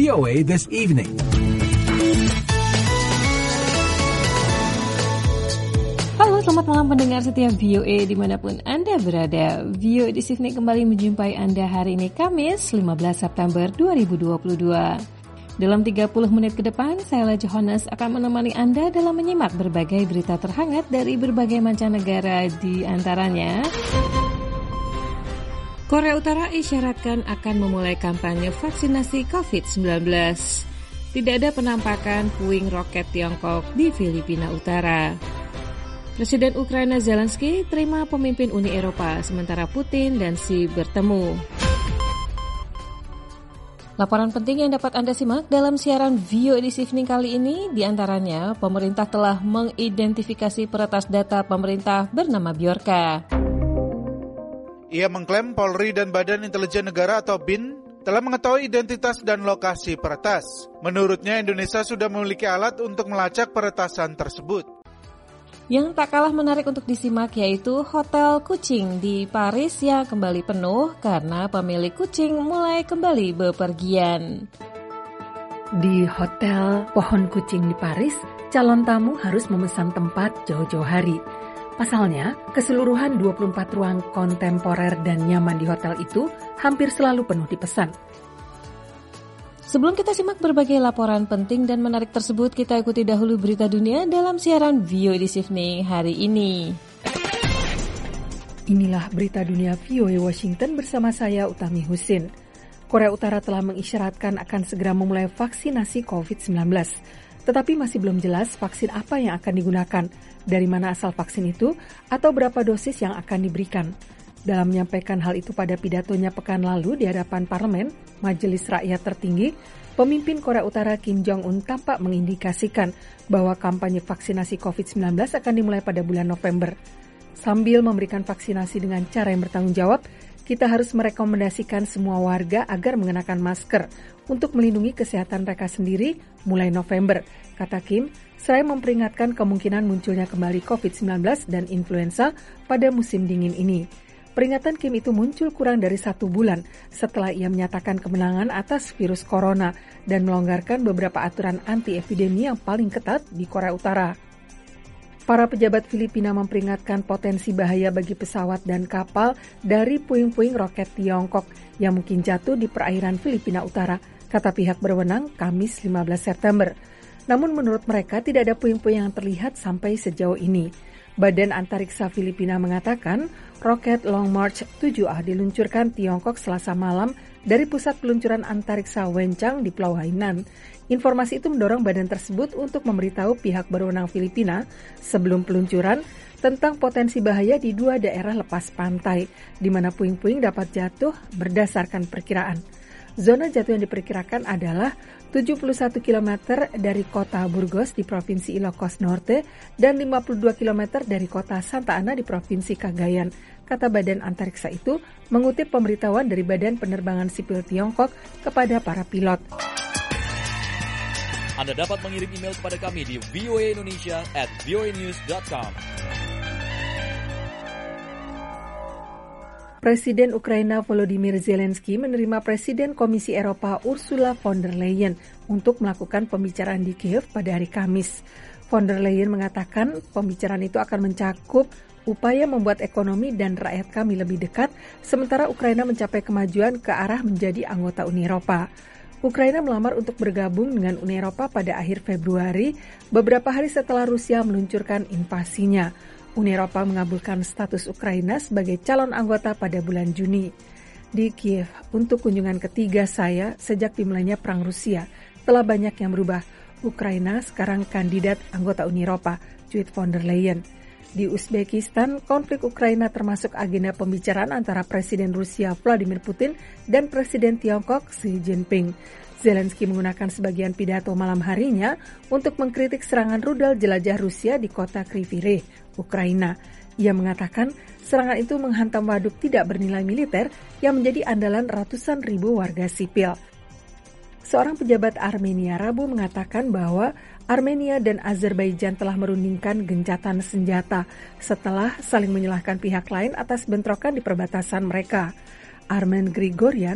VOA This Evening. Halo, selamat malam pendengar setiap VOA dimanapun Anda berada. VOA This Evening kembali menjumpai Anda hari ini Kamis 15 September 2022. Dalam 30 menit ke depan, saya Johannes akan menemani Anda dalam menyimak berbagai berita terhangat dari berbagai mancanegara, di antaranya Korea Utara isyaratkan akan memulai kampanye vaksinasi COVID-19. Tidak ada penampakan puing roket Tiongkok di Filipina Utara. Presiden Ukraina Zelensky terima pemimpin Uni Eropa, sementara Putin dan Xi bertemu. Laporan penting yang dapat Anda simak dalam siaran VOA This Evening kali ini, diantaranya pemerintah telah mengidentifikasi peretas data pemerintah bernama Bjorka. Ia mengklaim Polri dan Badan Intelijen Negara atau BIN telah mengetahui identitas dan lokasi peretas. Menurutnya, Indonesia sudah memiliki alat untuk melacak peretasan tersebut. Yang tak kalah menarik untuk disimak yaitu Hotel Kucing di Paris yang kembali penuh karena pemilik kucing mulai kembali bepergian. Di Hotel Pohon Kucing di Paris, calon tamu harus memesan tempat jauh-jauh hari. Pasalnya, keseluruhan 24 ruang kontemporer dan nyaman di hotel itu hampir selalu penuh dipesan. Sebelum kita simak berbagai laporan penting dan menarik tersebut, kita ikuti dahulu berita dunia dalam siaran VOA This Evening hari ini. Inilah berita dunia VOA Washington bersama saya Utami Husin. Korea Utara telah mengisyaratkan akan segera memulai vaksinasi COVID-19. Tetapi masih belum jelas vaksin apa yang akan digunakan, dari mana asal vaksin itu, atau berapa dosis yang akan diberikan. Dalam menyampaikan hal itu pada pidatonya pekan lalu di hadapan parlemen, Majelis Rakyat Tertinggi, pemimpin Korea Utara Kim Jong-un tampak mengindikasikan bahwa kampanye vaksinasi COVID-19 akan dimulai pada bulan November. Sambil memberikan vaksinasi dengan cara yang bertanggung jawab, kita harus merekomendasikan semua warga agar mengenakan masker untuk melindungi kesehatan mereka sendiri mulai November, kata Kim, seraya memperingatkan kemungkinan munculnya kembali COVID-19 dan influenza pada musim dingin ini. Peringatan Kim itu muncul kurang dari 1 bulan setelah ia menyatakan kemenangan atas virus corona dan melonggarkan beberapa aturan anti-epidemi yang paling ketat di Korea Utara. Para pejabat Filipina memperingatkan potensi bahaya bagi pesawat dan kapal dari puing-puing roket Tiongkok yang mungkin jatuh di perairan Filipina Utara, kata pihak berwenang Kamis 15 September. Namun menurut mereka tidak ada puing-puing yang terlihat sampai sejauh ini. Badan Antariksa Filipina mengatakan roket Long March 7A diluncurkan Tiongkok Selasa malam dari pusat peluncuran antariksa Wenchang di Pulau Hainan. Informasi itu mendorong badan tersebut untuk memberitahu pihak berwenang Filipina sebelum peluncuran tentang potensi bahaya di 2 daerah lepas pantai, di mana puing-puing dapat jatuh berdasarkan perkiraan. Zona jatuh yang diperkirakan adalah 71 km dari kota Burgos di Provinsi Ilocos Norte dan 52 km dari kota Santa Ana di Provinsi Cagayan, kata Badan Antariksa itu mengutip pemberitahuan dari Badan Penerbangan Sipil Tiongkok kepada para pilot. Anda dapat mengirim email kepada kami di voaindonesia@voanews.com. Presiden Ukraina Volodymyr Zelensky menerima Presiden Komisi Eropa Ursula von der Leyen untuk melakukan pembicaraan di Kiev pada hari Kamis. Von der Leyen mengatakan pembicaraan itu akan mencakup upaya membuat ekonomi dan rakyat kami lebih dekat, sementara Ukraina mencapai kemajuan ke arah menjadi anggota Uni Eropa. Ukraina melamar untuk bergabung dengan Uni Eropa pada akhir Februari, beberapa hari setelah Rusia meluncurkan invasinya. Uni Eropa mengabulkan status Ukraina sebagai calon anggota pada bulan Juni. Di Kiev, untuk kunjungan ketiga saya sejak dimulainya Perang Rusia, telah banyak yang berubah. Ukraina sekarang kandidat anggota Uni Eropa, tweet von der Leyen. Di Uzbekistan, konflik Ukraina termasuk agenda pembicaraan antara Presiden Rusia Vladimir Putin dan Presiden Tiongkok Xi Jinping. Zelensky menggunakan sebagian pidato malam harinya untuk mengkritik serangan rudal jelajah Rusia di kota Kryvyi Rih, Ukraina. Ia mengatakan serangan itu menghantam waduk tidak bernilai militer yang menjadi andalan ratusan ribu warga sipil. Seorang pejabat Armenia Rabu mengatakan bahwa Armenia dan Azerbaijan telah merundingkan gencatan senjata setelah saling menyalahkan pihak lain atas bentrokan di perbatasan mereka. Armen Grigoryan,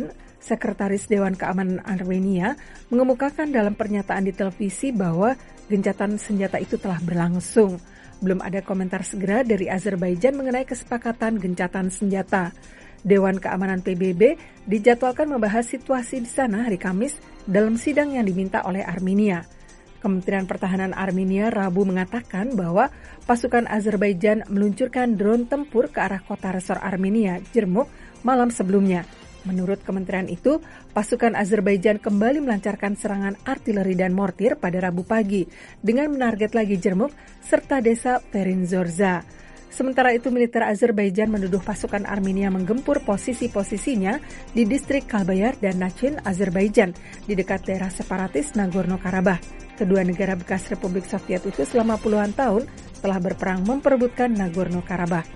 Sekretaris Dewan Keamanan Armenia mengemukakan dalam pernyataan di televisi bahwa gencatan senjata itu telah berlangsung. Belum ada komentar segera dari Azerbaijan mengenai kesepakatan gencatan senjata. Dewan Keamanan PBB dijadwalkan membahas situasi di sana hari Kamis dalam sidang yang diminta oleh Armenia. Kementerian Pertahanan Armenia Rabu mengatakan bahwa pasukan Azerbaijan meluncurkan drone tempur ke arah kota resor Armenia, Jermuk, malam sebelumnya. Menurut kementerian itu, pasukan Azerbaijan kembali melancarkan serangan artileri dan mortir pada Rabu pagi dengan menarget lagi Jermuk serta desa Perinzorza. Sementara itu, militer Azerbaijan menuduh pasukan Armenia menggempur posisi-posisinya di distrik Kalbayar dan Nachin, Azerbaijan, di dekat daerah separatis Nagorno-Karabakh. Kedua negara bekas Republik Soviet itu selama puluhan tahun telah berperang memperebutkan Nagorno-Karabakh.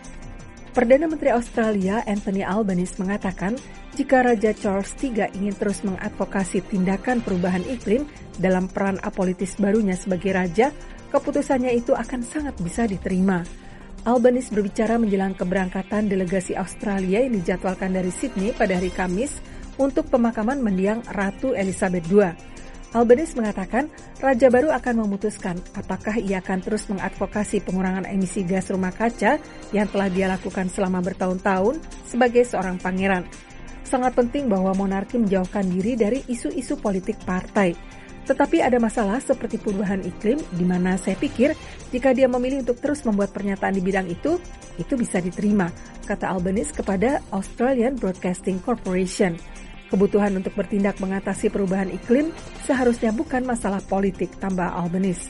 Perdana Menteri Australia Anthony Albanese mengatakan jika Raja Charles III ingin terus mengadvokasi tindakan perubahan iklim dalam peran apolitis barunya sebagai raja, keputusannya itu akan sangat bisa diterima. Albanese berbicara menjelang keberangkatan delegasi Australia yang dijadwalkan dari Sydney pada hari Kamis untuk pemakaman mendiang Ratu Elizabeth II. Albanese mengatakan raja baru akan memutuskan apakah ia akan terus mengadvokasi pengurangan emisi gas rumah kaca yang telah dia lakukan selama bertahun-tahun sebagai seorang pangeran. Sangat penting bahwa monarki menjauhkan diri dari isu-isu politik partai. Tetapi ada masalah seperti perubahan iklim di mana saya pikir jika dia memilih untuk terus membuat pernyataan di bidang itu bisa diterima, kata Albanese kepada Australian Broadcasting Corporation. Kebutuhan untuk bertindak mengatasi perubahan iklim seharusnya bukan masalah politik, tambah Albanese.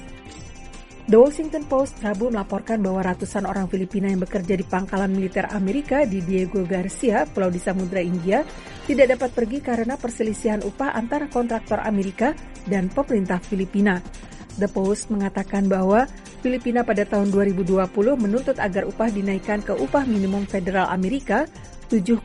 The Washington Post Rabu melaporkan bahwa ratusan orang Filipina yang bekerja di pangkalan militer Amerika di Diego Garcia, Pulau di Samudra India, tidak dapat pergi karena perselisihan upah antara kontraktor Amerika dan pemerintah Filipina. The Post mengatakan bahwa Filipina pada tahun 2020 menuntut agar upah dinaikkan ke upah minimum federal Amerika $7.25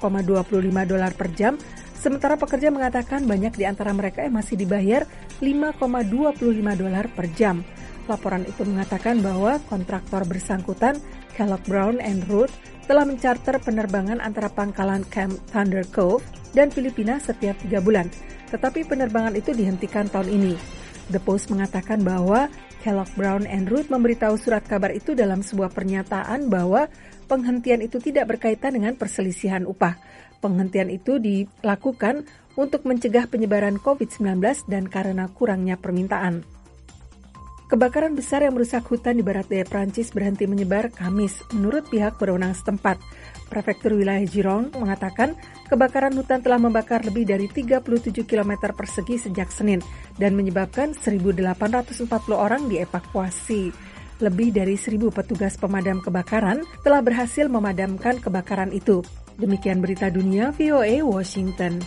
per jam, sementara pekerja mengatakan banyak di antara mereka yang masih dibayar $5.25 per jam. Laporan itu mengatakan bahwa kontraktor bersangkutan, Kellogg Brown & Root, telah mencarter penerbangan antara pangkalan Camp Thunder Cove dan Filipina setiap 3 bulan. Tetapi penerbangan itu dihentikan tahun ini. The Post mengatakan bahwa Kellogg Brown & Root memberitahu surat kabar itu dalam sebuah pernyataan bahwa penghentian itu tidak berkaitan dengan perselisihan upah. Penghentian itu dilakukan untuk mencegah penyebaran COVID-19 dan karena kurangnya permintaan. Kebakaran besar yang merusak hutan di barat daya Prancis berhenti menyebar Kamis, menurut pihak berwenang setempat. Prefektur wilayah Gironde mengatakan kebakaran hutan telah membakar lebih dari 37 km persegi sejak Senin dan menyebabkan 1.840 orang dievakuasi. Lebih dari 1.000 petugas pemadam kebakaran telah berhasil memadamkan kebakaran itu. Demikian berita dunia VOA Washington.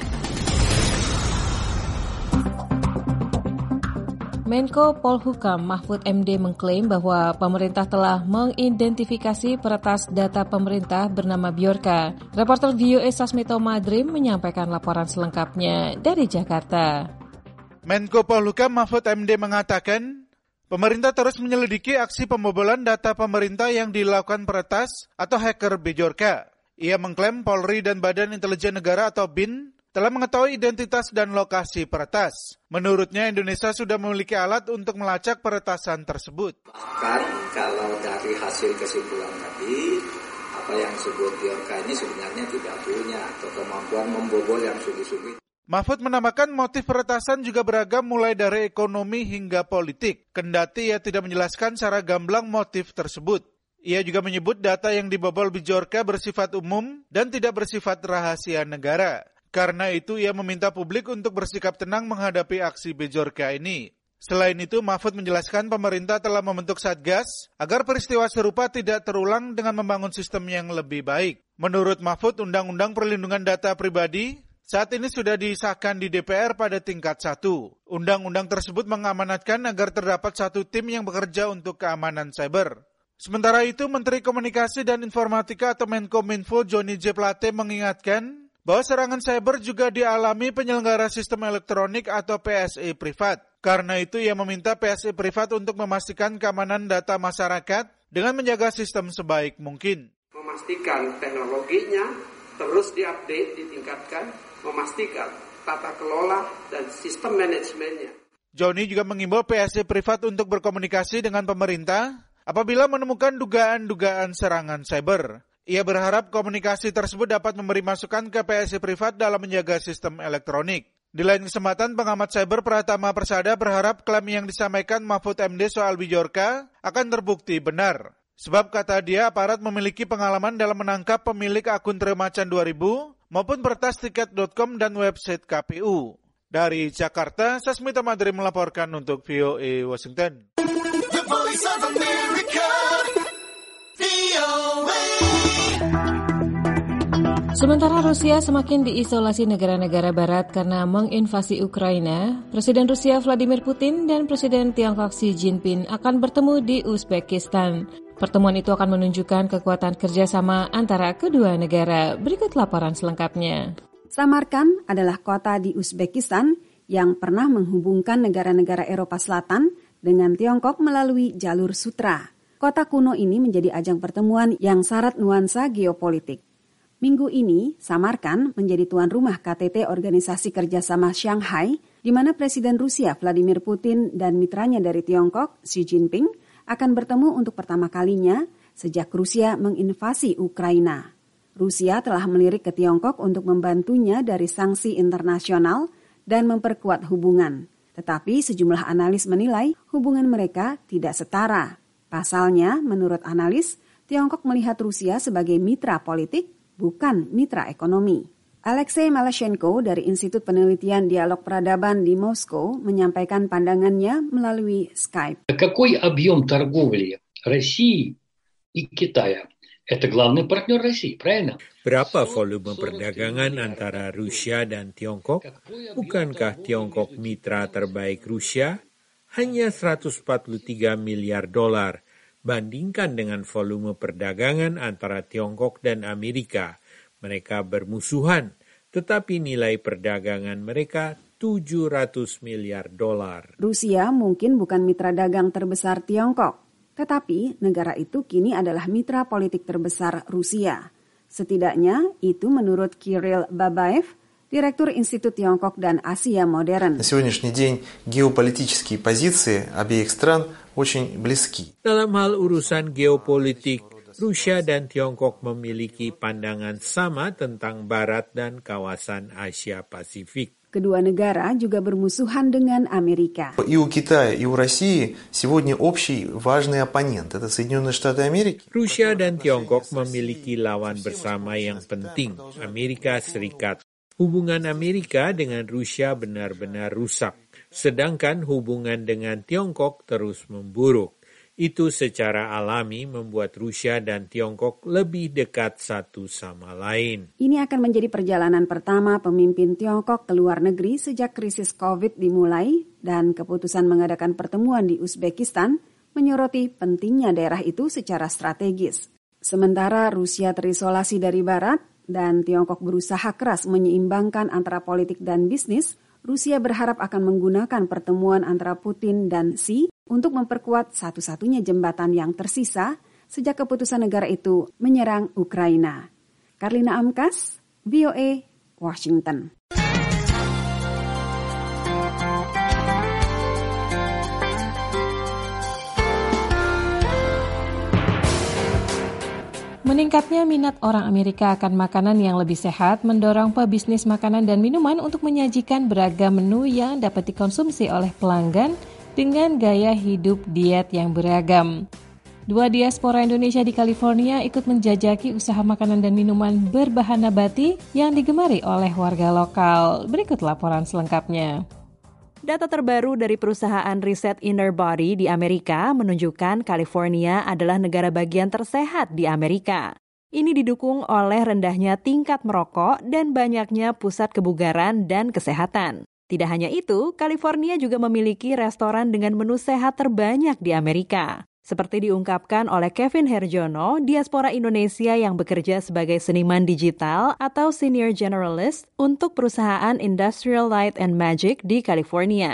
Menko Polhukam Mahfud MD mengklaim bahwa pemerintah telah mengidentifikasi peretas data pemerintah bernama Bjorka. Reporter VOA Sasmito Madrim menyampaikan laporan selengkapnya dari Jakarta. Menko Polhukam Mahfud MD mengatakan, pemerintah terus menyelidiki aksi pembobolan data pemerintah yang dilakukan peretas atau hacker Bjorka. Ia mengklaim Polri dan Badan Intelijen Negara atau BIN telah mengetahui identitas dan lokasi peretas. Menurutnya, Indonesia sudah memiliki alat untuk melacak peretasan tersebut. Bahkan kalau dari hasil kesimpulan tadi, apa yang disebut Bjorka ini sebenarnya tidak punya atau kemampuan membobol yang sungguh-sungguh. Mahfud menambahkan motif peretasan juga beragam mulai dari ekonomi hingga politik. Kendati ia tidak menjelaskan secara gamblang motif tersebut. Ia juga menyebut data yang dibobol Bjorka bersifat umum dan tidak bersifat rahasia negara. Karena itu, ia meminta publik untuk bersikap tenang menghadapi aksi Bjorka ini. Selain itu, Mahfud menjelaskan pemerintah telah membentuk Satgas agar peristiwa serupa tidak terulang dengan membangun sistem yang lebih baik. Menurut Mahfud, Undang-Undang Perlindungan Data Pribadi saat ini sudah disahkan di DPR pada tingkat 1. Undang-undang tersebut mengamanatkan agar terdapat satu tim yang bekerja untuk keamanan cyber. Sementara itu, Menteri Komunikasi dan Informatika atau Menkominfo Johnny J. Plate mengingatkan bahwa serangan cyber juga dialami penyelenggara sistem elektronik atau PSE privat. Karena itu, ia meminta PSE privat untuk memastikan keamanan data masyarakat dengan menjaga sistem sebaik mungkin. Memastikan teknologinya terus diupdate, ditingkatkan, memastikan tata kelola dan sistem manajemennya. Joni juga mengimbau PSC privat untuk berkomunikasi dengan pemerintah apabila menemukan dugaan-dugaan serangan cyber. Ia berharap komunikasi tersebut dapat memberi masukan ke PSC privat dalam menjaga sistem elektronik. Di lain kesempatan, pengamat cyber Pratama Persada berharap klaim yang disampaikan Mahfud MD soal Bijorka akan terbukti benar. Sebab kata dia, aparat memiliki pengalaman dalam menangkap pemilik akun Tremacan 2000 maupun pertastiket.com dan website KPU. Dari Jakarta, Sasmita Madri melaporkan untuk VOA Washington. The Voice of America, VOA. Sementara Rusia semakin diisolasi negara-negara barat karena menginvasi Ukraina, Presiden Rusia Vladimir Putin dan Presiden Tiongkok Xi Jinping akan bertemu di Uzbekistan. Pertemuan itu akan menunjukkan kekuatan kerjasama antara kedua negara. Berikut laporan selengkapnya. Samarkand adalah kota di Uzbekistan yang pernah menghubungkan negara-negara Eropa Selatan dengan Tiongkok melalui jalur sutra. Kota kuno ini menjadi ajang pertemuan yang syarat nuansa geopolitik. Minggu ini, Samarkand menjadi tuan rumah KTT Organisasi Kerjasama Shanghai, di mana Presiden Rusia Vladimir Putin dan mitranya dari Tiongkok, Xi Jinping, akan bertemu untuk pertama kalinya sejak Rusia menginvasi Ukraina. Rusia telah melirik ke Tiongkok untuk membantunya dari sanksi internasional dan memperkuat hubungan. Tetapi sejumlah analis menilai hubungan mereka tidak setara. Pasalnya, menurut analis, Tiongkok melihat Rusia sebagai mitra politik, bukan mitra ekonomi. Alexei Malashenko dari Institut Penelitian Dialog Peradaban di Moskow menyampaikan pandangannya melalui Skype. Какой объем торговли России и Китая? Это главный партнер России, правильно? Berapa volume perdagangan antara Rusia dan Tiongkok? Bukankah Tiongkok mitra terbaik Rusia? Hanya 143 miliar dolar. Bandingkan dengan volume perdagangan antara Tiongkok dan Amerika. Mereka bermusuhan, tetapi nilai perdagangan mereka 700 miliar dolar. Rusia mungkin bukan mitra dagang terbesar Tiongkok, tetapi negara itu kini adalah mitra politik terbesar Rusia. Setidaknya itu menurut Kirill Babaev, Direktur Institut Tiongkok dan Asia Modern. На сегодняшний день геополитические позиции обеих стран очень близки. Dalam hal urusan geopolitik, Rusia dan Tiongkok memiliki pandangan sama tentang Barat dan kawasan Asia Pasifik. Kedua negara juga bermusuhan dengan Amerika. И у Китая, и у России сегодня общий важный оппонент. Это Соединенные Штаты Америки. Rusia dan Tiongkok memiliki lawan bersama yang penting, Amerika Serikat. Hubungan Amerika dengan Rusia benar-benar rusak, sedangkan hubungan dengan Tiongkok terus memburuk. Itu secara alami membuat Rusia dan Tiongkok lebih dekat satu sama lain. Ini akan menjadi perjalanan pertama pemimpin Tiongkok ke luar negeri sejak krisis COVID dimulai dan keputusan mengadakan pertemuan di Uzbekistan menyoroti pentingnya daerah itu secara strategis. Sementara Rusia terisolasi dari Barat dan Tiongkok berusaha keras menyeimbangkan antara politik dan bisnis, Rusia berharap akan menggunakan pertemuan antara Putin dan Xi untuk memperkuat satu-satunya jembatan yang tersisa sejak keputusan negara itu menyerang Ukraina. Karlina Amkas, VOA, Washington. Meningkatnya minat orang Amerika akan makanan yang lebih sehat mendorong pebisnis makanan dan minuman untuk menyajikan beragam menu yang dapat dikonsumsi oleh pelanggan dengan gaya hidup diet yang beragam. Dua diaspora Indonesia di California ikut menjajaki usaha makanan dan minuman berbahan nabati yang digemari oleh warga lokal. Berikut laporan selengkapnya. Data terbaru dari perusahaan riset Inner Body di Amerika menunjukkan California adalah negara bagian tersehat di Amerika. Ini didukung oleh rendahnya tingkat merokok dan banyaknya pusat kebugaran dan kesehatan. Tidak hanya itu, California juga memiliki restoran dengan menu sehat terbanyak di Amerika. Seperti diungkapkan oleh Kevin Herjono, diaspora Indonesia yang bekerja sebagai seniman digital atau senior generalist untuk perusahaan Industrial Light and Magic di California.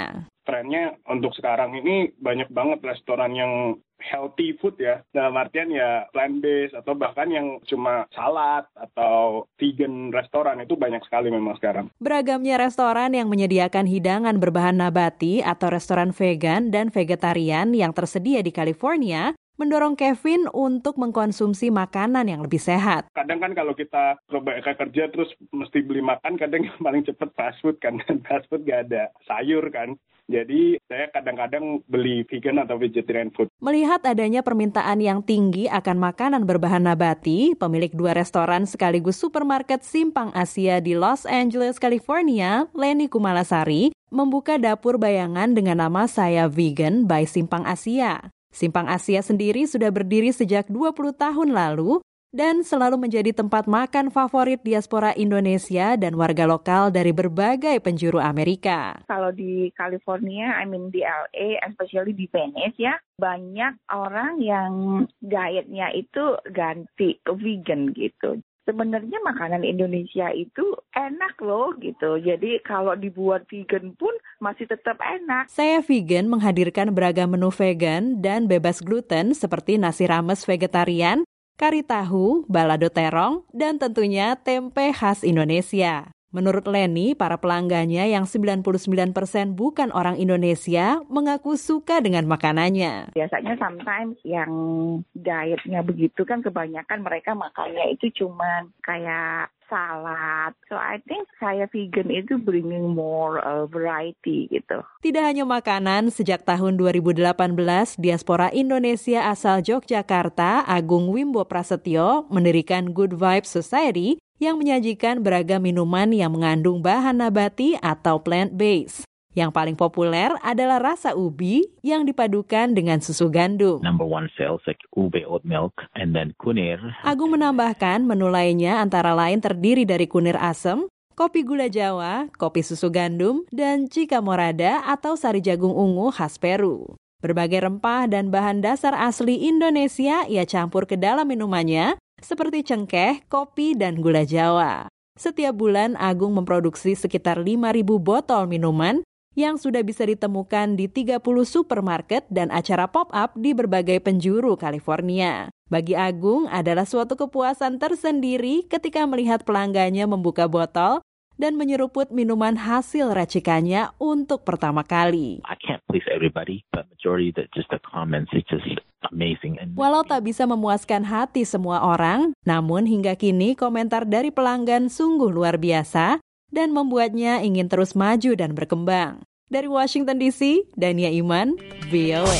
trennya untuk sekarang ini banyak banget restoran yang healthy food ya, dalam artian ya plant-based atau bahkan yang cuma salad atau vegan restoran itu banyak sekali memang sekarang. Beragamnya restoran yang menyediakan hidangan berbahan nabati atau restoran vegan dan vegetarian yang tersedia di California mendorong Kevin untuk mengkonsumsi makanan yang lebih sehat. Kadang kan kalau kita kerja terus mesti beli makan, kadang yang paling cepat fast food kan, dan fast food gak ada sayur kan. Jadi saya kadang-kadang beli vegan atau vegetarian food. Melihat adanya permintaan yang tinggi akan makanan berbahan nabati, pemilik 2 restoran sekaligus supermarket Simpang Asia di Los Angeles, California, Lenny Kumalasari, membuka dapur bayangan dengan nama Saya Vegan by Simpang Asia. Simpang Asia sendiri sudah berdiri sejak 20 tahun lalu dan selalu menjadi tempat makan favorit diaspora Indonesia dan warga lokal dari berbagai penjuru Amerika. Kalau di California, di LA, especially di Venice ya, banyak orang yang dietnya itu ganti ke vegan gitu. Sebenarnya makanan Indonesia itu enak loh gitu. Jadi kalau dibuat vegan pun masih tetap enak. Saya Vegan menghadirkan beragam menu vegan dan bebas gluten seperti nasi rames vegetarian, kari tahu, balado terong, dan tentunya tempe khas Indonesia. Menurut Lenny, para pelanggannya yang 99% bukan orang Indonesia mengaku suka dengan makanannya. Biasanya sometimes yang dietnya begitu kan kebanyakan mereka makannya itu cuman kayak salad. So I think Saya Vegan itu bringing more variety gitu. Tidak hanya makanan, sejak tahun 2018, diaspora Indonesia asal Yogyakarta, Agung Wimbo Prasetyo, mendirikan Good Vibes Society yang menyajikan beragam minuman yang mengandung bahan nabati atau plant-based. Yang paling populer adalah rasa ubi yang dipadukan dengan susu gandum. Number 1 sells like ube oat milk and then kunir. Agung menambahkan menu lainnya antara lain terdiri dari kunir asem, kopi gula Jawa, kopi susu gandum, dan Chica Morada atau sari jagung ungu khas Peru. Berbagai rempah dan bahan dasar asli Indonesia ia campur ke dalam minumannya, seperti cengkeh, kopi, dan gula Jawa. Setiap bulan Agung memproduksi sekitar 5.000 botol minuman yang sudah bisa ditemukan di 30 supermarket dan acara pop-up di berbagai penjuru California. Bagi Agung adalah suatu kepuasan tersendiri ketika melihat pelanggannya membuka botol dan menyeruput minuman hasil racikannya untuk pertama kali. I can't please everybody, but majority that just the comments is just amazing. Walau tak bisa memuaskan hati semua orang, namun hingga kini komentar dari pelanggan sungguh luar biasa dan membuatnya ingin terus maju dan berkembang. Dari Washington DC, Dania Iman, VOA.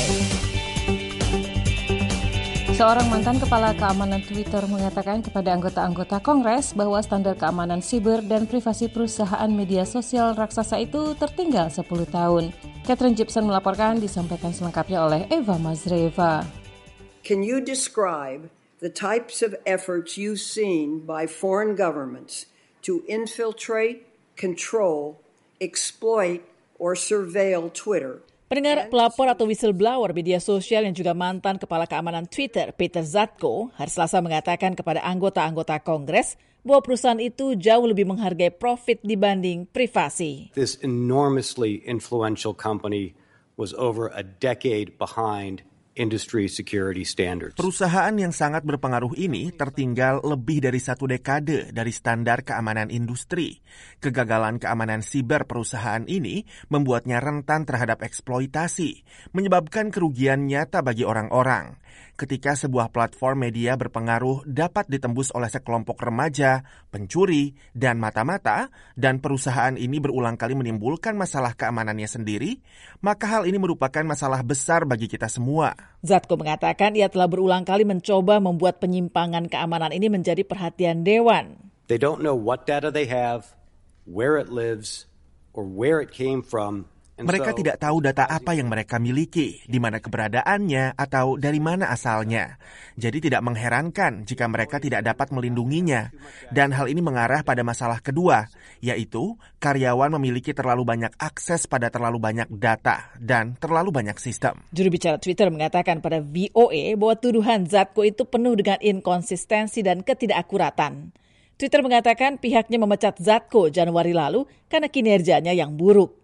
Seorang mantan kepala keamanan Twitter mengatakan kepada anggota-anggota Kongres bahwa standar keamanan siber dan privasi perusahaan media sosial raksasa itu tertinggal 10 tahun. Catherine Gibson melaporkan, disampaikan selengkapnya oleh Eva Mazreva. Can you describe the types of efforts you've seen by foreign governments to infiltrate, control, exploit, or surveil Twitter? Pendengar, pelapor atau whistleblower media sosial yang juga mantan kepala keamanan Twitter, Peter Zatko, hari Selasa mengatakan kepada anggota-anggota Kongres bahwa perusahaan itu jauh lebih menghargai profit dibanding privasi. This enormously influential company was over a decade behind industry security standards. Perusahaan yang sangat berpengaruh ini tertinggal lebih dari 1 dekade dari standar keamanan industri. Kegagalan keamanan siber perusahaan ini membuatnya rentan terhadap eksploitasi, menyebabkan kerugian nyata bagi orang-orang. Ketika sebuah platform media berpengaruh dapat ditembus oleh sekelompok remaja, pencuri, dan mata-mata, dan perusahaan ini berulang kali menimbulkan masalah keamanannya sendiri, maka hal ini merupakan masalah besar bagi kita semua. Zatko mengatakan ia telah berulang kali mencoba membuat penyimpangan keamanan ini menjadi perhatian dewan. They don't know what data they have, where it lives, or where it came from. Mereka tidak tahu data apa yang mereka miliki, di mana keberadaannya, atau dari mana asalnya. Jadi tidak mengherankan jika mereka tidak dapat melindunginya. Dan hal ini mengarah pada masalah kedua, yaitu karyawan memiliki terlalu banyak akses pada terlalu banyak data dan terlalu banyak sistem. Juru bicara Twitter mengatakan pada VOA bahwa tuduhan Zatko itu penuh dengan inkonsistensi dan ketidakakuratan. Twitter mengatakan pihaknya memecat Zatko Januari lalu karena kinerjanya yang buruk.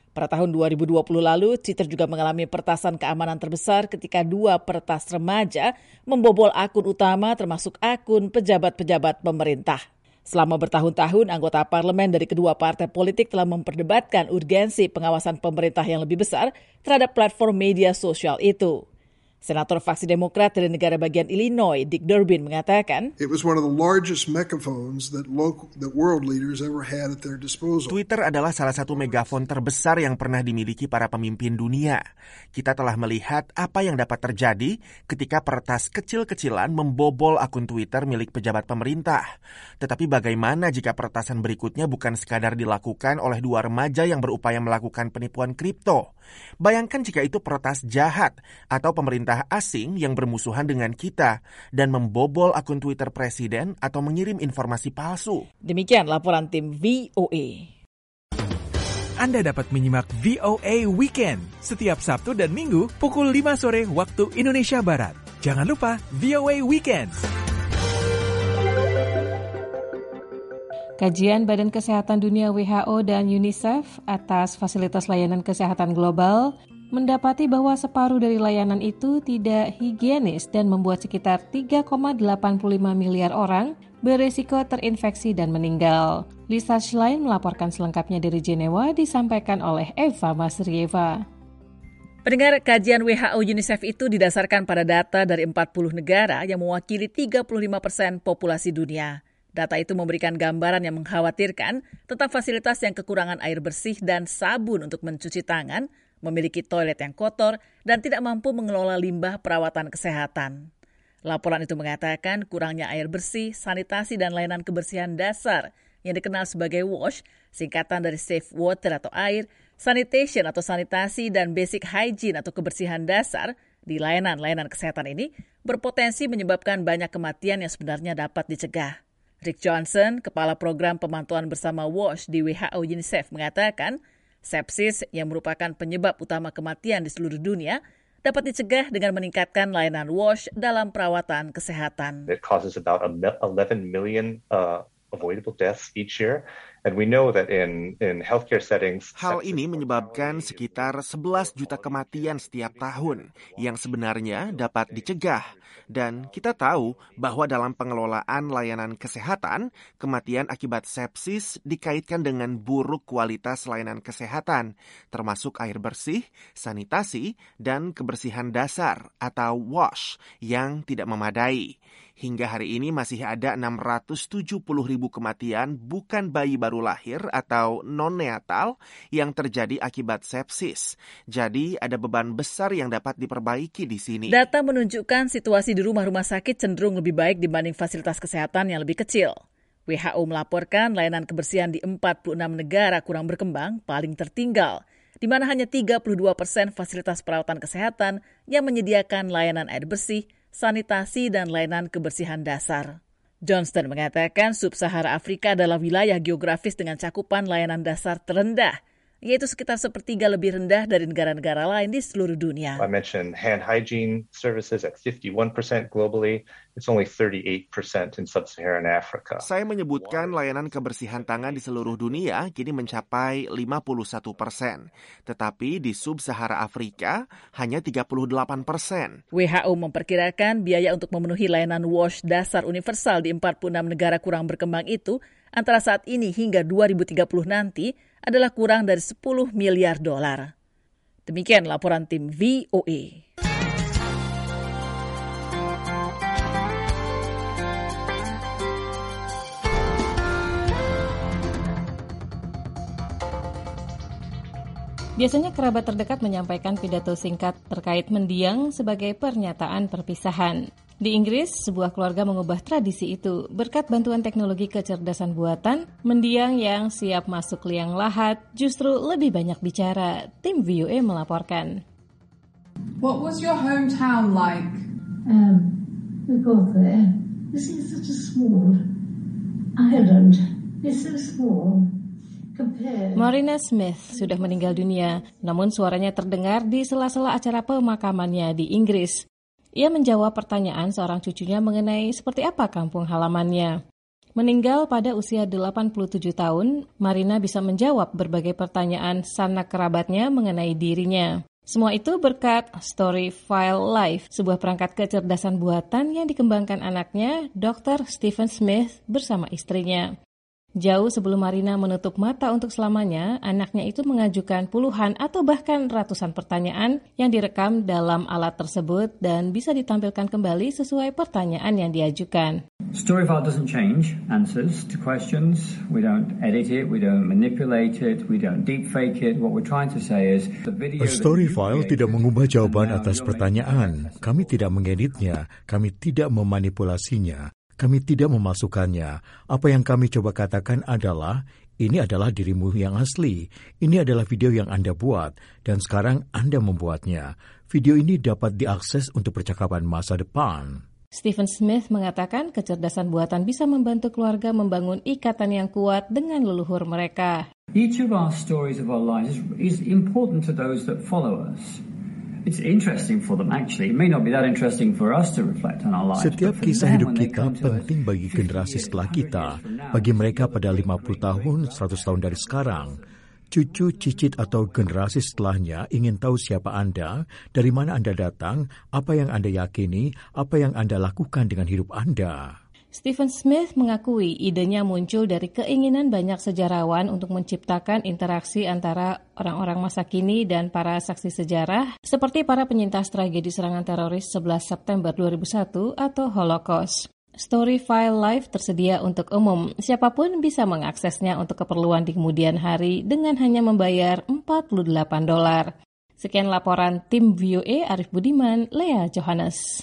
Pada tahun 2020 lalu, Twitter juga mengalami peretasan keamanan terbesar ketika 2 peretas remaja membobol akun utama termasuk akun pejabat-pejabat pemerintah. Selama bertahun-tahun, anggota parlemen dari kedua partai politik telah memperdebatkan urgensi pengawasan pemerintah yang lebih besar terhadap platform media sosial itu. Senator fraksi Demokrat dari negara bagian Illinois, Dick Durbin, mengatakan, It was one of the largest megaphones that world leaders ever had at their disposal. Twitter adalah salah satu megafon terbesar yang pernah dimiliki para pemimpin dunia. Kita telah melihat apa yang dapat terjadi ketika peretas kecil-kecilan membobol akun Twitter milik pejabat pemerintah. Tetapi bagaimana jika peretasan berikutnya bukan sekadar dilakukan oleh 2 remaja yang berupaya melakukan penipuan kripto? Bayangkan jika itu peretas jahat atau pemerintah asing yang bermusuhan dengan kita dan membobol akun Twitter presiden atau mengirim informasi palsu. Demikian laporan tim VOA. Anda dapat menyimak VOA Weekend setiap Sabtu dan Minggu pukul 5 sore waktu Indonesia Barat. Jangan lupa VOA Weekend. Kajian Badan Kesehatan Dunia WHO dan UNICEF atas fasilitas layanan kesehatan global mendapati bahwa separuh dari layanan itu tidak higienis dan membuat sekitar 3,85 miliar orang beresiko terinfeksi dan meninggal. Lisa Schlein melaporkan selengkapnya dari Jenewa, disampaikan oleh Eva Masrieva. Pendengar, kajian WHO UNICEF itu didasarkan pada data dari 40 negara yang mewakili 35% populasi dunia. Data itu memberikan gambaran yang mengkhawatirkan tentang fasilitas yang kekurangan air bersih dan sabun untuk mencuci tangan, memiliki toilet yang kotor, dan tidak mampu mengelola limbah perawatan kesehatan. Laporan itu mengatakan kurangnya air bersih, sanitasi, dan layanan kebersihan dasar yang dikenal sebagai WASH, singkatan dari Safe Water atau air, Sanitation atau sanitasi, dan Basic Hygiene atau kebersihan dasar di layanan-layanan kesehatan ini berpotensi menyebabkan banyak kematian yang sebenarnya dapat dicegah. Rick Johnson, Kepala Program Pemantauan Bersama WASH di WHO UNICEF, mengatakan sepsis yang merupakan penyebab utama kematian di seluruh dunia dapat dicegah dengan meningkatkan layanan WASH dalam perawatan kesehatan. It causes about 11 million avoidable deaths each year. And we know that in healthcare settings, hal ini menyebabkan sekitar 11 juta kematian setiap tahun yang sebenarnya dapat dicegah. Dan kita tahu bahwa dalam pengelolaan layanan kesehatan, kematian akibat sepsis dikaitkan dengan buruk kualitas layanan kesehatan, termasuk air bersih, sanitasi, dan kebersihan dasar atau WASH yang tidak memadai. Hingga hari ini masih ada 670.000 kematian bukan bayi baru lahir atau non-neonatal yang terjadi akibat sepsis. Jadi ada beban besar yang dapat diperbaiki di sini. Data menunjukkan situasi di rumah-rumah sakit cenderung lebih baik dibanding fasilitas kesehatan yang lebih kecil. WHO melaporkan layanan kebersihan di 46 negara kurang berkembang paling tertinggal, di mana hanya 32% fasilitas perawatan kesehatan yang menyediakan layanan air bersih, sanitasi, dan layanan kebersihan dasar. Johnston mengatakan Sub-Sahara Afrika adalah wilayah geografis dengan cakupan layanan dasar terendah, yaitu sekitar sepertiga lebih rendah dari negara-negara lain di seluruh dunia. I mentioned hand hygiene services at 51% globally. It's only 38% in Sub-Saharan Africa. Saya menyebutkan layanan kebersihan tangan di seluruh dunia kini mencapai 51%. Tetapi di Sub-Sahara Afrika hanya 38%. WHO memperkirakan biaya untuk memenuhi layanan WASH dasar universal di 46 negara kurang berkembang itu antara saat ini hingga 2030 nanti adalah kurang dari 10 miliar dolar. Demikian laporan tim VOA. Biasanya kerabat terdekat menyampaikan pidato singkat terkait mendiang sebagai pernyataan perpisahan. Di Inggris, sebuah keluarga mengubah tradisi itu. Berkat bantuan teknologi kecerdasan buatan, mendiang yang siap masuk liang lahat justru lebih banyak bicara. Tim VOA melaporkan. What was your hometown like? We got there. This is such a small island. It's so small. Marina Smith sudah meninggal dunia, namun suaranya terdengar di sela-sela acara pemakamannya di Inggris. Ia menjawab pertanyaan seorang cucunya mengenai seperti apa kampung halamannya. Meninggal pada usia 87 tahun, Marina bisa menjawab berbagai pertanyaan sanak kerabatnya mengenai dirinya. Semua itu berkat Storyfile Life, sebuah perangkat kecerdasan buatan yang dikembangkan anaknya, Dr. Stephen Smith, bersama istrinya. Jauh sebelum Marina menutup mata untuk selamanya, anaknya itu mengajukan puluhan atau bahkan ratusan pertanyaan yang direkam dalam alat tersebut dan bisa ditampilkan kembali sesuai pertanyaan yang diajukan. Storyfile doesn't change answers to questions. We don't edit it, we don't manipulate it, we don't deepfake it. What we're trying to say is the video. Storyfile tidak mengubah jawaban atas pertanyaan. Kami tidak mengeditnya, kami tidak memanipulasinya. Kami tidak memasukkannya. Apa yang kami coba katakan adalah, ini adalah dirimu yang asli. Ini adalah video yang Anda buat, dan sekarang Anda membuatnya. Video ini dapat diakses untuk percakapan masa depan. Stephen Smith mengatakan kecerdasan buatan bisa membantu keluarga membangun ikatan yang kuat dengan leluhur mereka. Each of our stories of our lives is important to those that follow us. It's interesting for them actually. It may not be that interesting for us to reflect on our lives. Setiap kisah hidup kita penting bagi generasi setelah kita. Bagi mereka pada 50 tahun, 100 tahun dari sekarang. Cucu, cicit atau generasi setelahnya ingin tahu siapa Anda, dari mana Anda datang, apa yang Anda yakini, apa yang Anda lakukan dengan hidup Anda. Stephen Smith mengakui idenya muncul dari keinginan banyak sejarawan untuk menciptakan interaksi antara orang-orang masa kini dan para saksi sejarah, seperti para penyintas tragedi serangan teroris 11 September 2001 atau Holocaust. Storyfile Live tersedia untuk umum. Siapapun bisa mengaksesnya untuk keperluan di kemudian hari dengan hanya membayar $48. Sekian laporan tim VOA, Arif Budiman, Lea Johannes.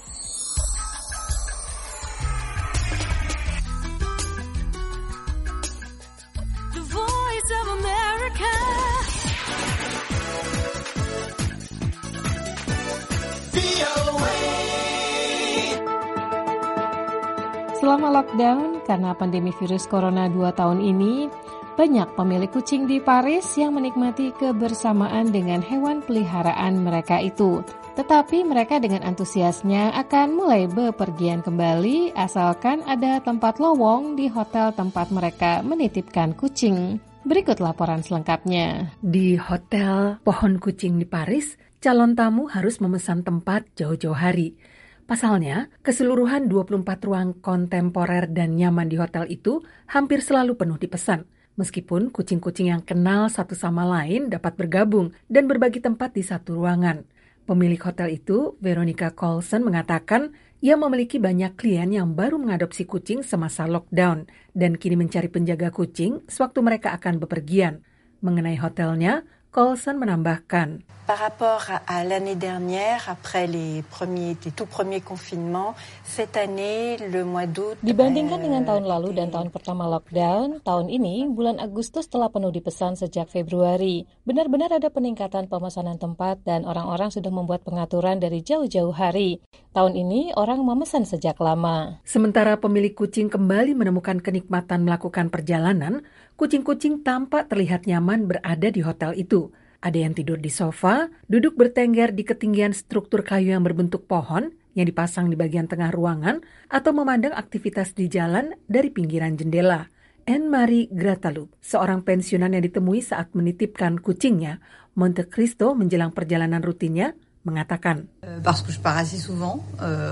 Selama lockdown karena pandemi virus corona 2 tahun ini, banyak pemilik kucing di Paris yang menikmati kebersamaan dengan hewan peliharaan mereka itu. Tetapi mereka dengan antusiasnya akan mulai bepergian kembali asalkan ada tempat lowong di hotel tempat mereka menitipkan kucing. Berikut laporan selengkapnya. Di Hotel Pohon Kucing di Paris, calon tamu harus memesan tempat jauh-jauh hari. Pasalnya, keseluruhan 24 ruang kontemporer dan nyaman di hotel itu hampir selalu penuh dipesan. Meskipun kucing-kucing yang kenal satu sama lain dapat bergabung dan berbagi tempat di satu ruangan. Pemilik hotel itu, Veronica Colson, mengatakan ia memiliki banyak klien yang baru mengadopsi kucing semasa lockdown dan kini mencari penjaga kucing sewaktu mereka akan bepergian. Mengenai hotelnya, Colson menambahkan, Par rapport à l'année dernière, après les tout premiers confinements, cette année, le mois d'août... Dibandingkan dengan tahun lalu dan tahun pertama lockdown, tahun ini bulan Agustus telah penuh dipesan sejak Februari. Benar-benar ada peningkatan pemesanan tempat dan orang-orang sudah membuat pengaturan dari jauh-jauh hari. Tahun ini orang memesan sejak lama. Sementara pemilik kucing kembali menemukan kenikmatan melakukan perjalanan, kucing-kucing tampak terlihat nyaman berada di hotel itu. Ada yang tidur di sofa, duduk bertengger di ketinggian struktur kayu yang berbentuk pohon yang dipasang di bagian tengah ruangan atau memandang aktivitas di jalan dari pinggiran jendela. Anne-Marie Grataloup, seorang pensiunan yang ditemui saat menitipkan kucingnya, Monte Cristo menjelang perjalanan rutinnya, mengatakan, Parce que je pars assez souvent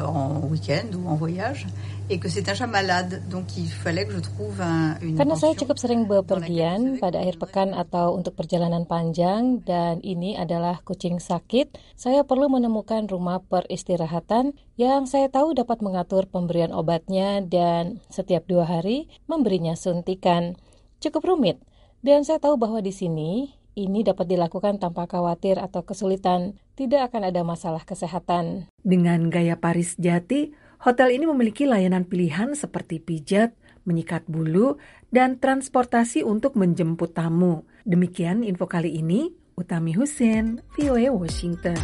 en week-end ou en voyage et que c'est un chat malade, donc il fallait que je trouve une Karena saya cukup sering bepergian pada akhir pekan atau untuk perjalanan panjang dan ini adalah kucing sakit, saya perlu menemukan rumah peristirahatan yang saya tahu dapat mengatur pemberian obatnya dan setiap 2 hari memberinya suntikan. Cukup rumit dan saya tahu bahwa di sini ini dapat dilakukan tanpa khawatir atau kesulitan. Tidak akan ada masalah kesehatan. Dengan gaya Paris jati, hotel ini memiliki layanan pilihan seperti pijat, menyikat bulu, dan transportasi untuk menjemput tamu. Demikian info kali ini. Utami Hussein, VOA Washington.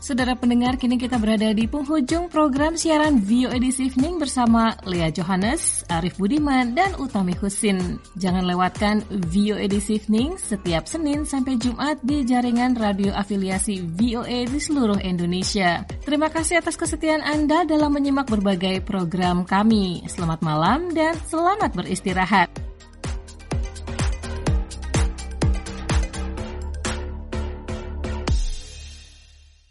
Saudara pendengar, kini kita berada di penghujung program siaran VOA This Evening bersama Lea Johannes, Arif Budiman, dan Utami Husin. Jangan lewatkan VOA This Evening setiap Senin sampai Jumat di jaringan radio afiliasi VOA di seluruh Indonesia. Terima kasih atas kesetiaan Anda dalam menyimak berbagai program kami. Selamat malam dan selamat beristirahat.